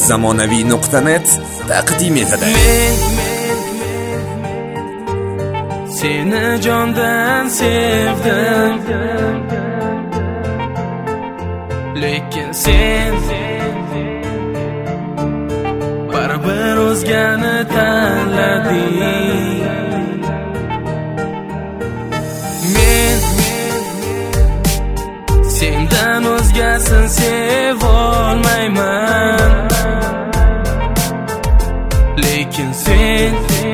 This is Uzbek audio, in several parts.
zamonaviy.net taqdim etadi. Seni jondan sevdim, lekin sen baribir o'zgani tanlading. Men sendan o'zgasin sevolmayman, lekin sen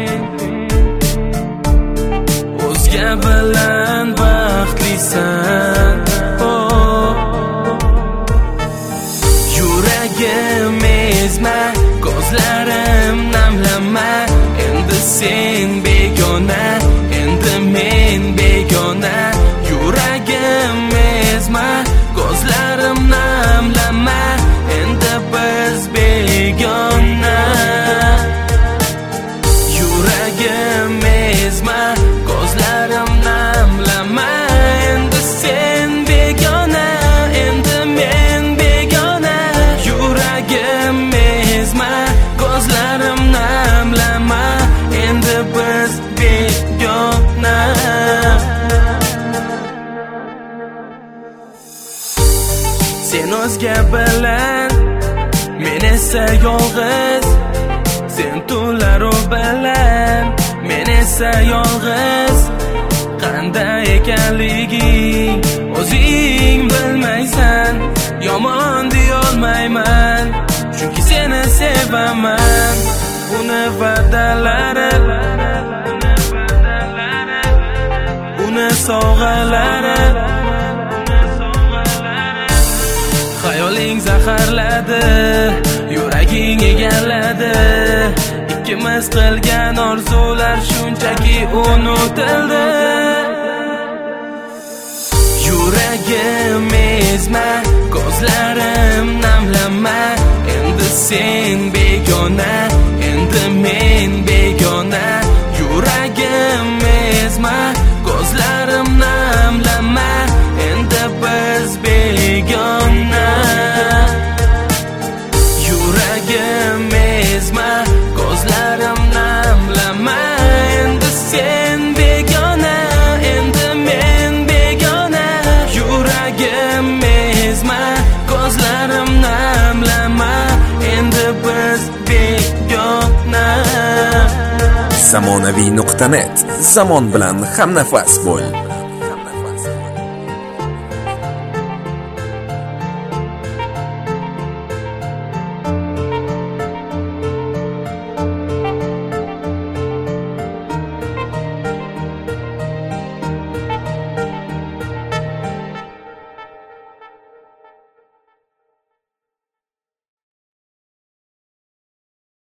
o'zga bilan baxtlisan. Yuragim ezma, ko'zlarim namlama. Endi sen begona, endi men begona. Yuragim ezma, ko'zlarim namlama. Endi biz begona. Yuragim ezma, ko'zlarim namlama. Endi sen begona, endi men begona. Yuragim ezma, ko'zlarim namlama. Endi biz begona. Sen o'zga bilan, men esa yolg'iz. Sen tunlaru bilan, men esa yolg'iz. Qanday ekanliging o'zing bilmaysan. Yomon deyolmayman, chunki seni sevaman. Buni va'dalari, buni sovg'alari, hayoling zaharladi, yuraging egalladi. Ikkimiz qilgan orzular shunchaki unutildi. Yuragim ezma, ko'zlarim namlama. Endi sen begona, endi men begona. Yuragim ezma, ko'zlarim namlama. Endi biz begona. Yuragim ezma, ko'zlarim namlama. Endi sen begona, endi men begona. Yuragim ezma, ko'zlarim namlama. Endi biz begona. zamonaviy.net, zamon bilan hamnafas bo'l.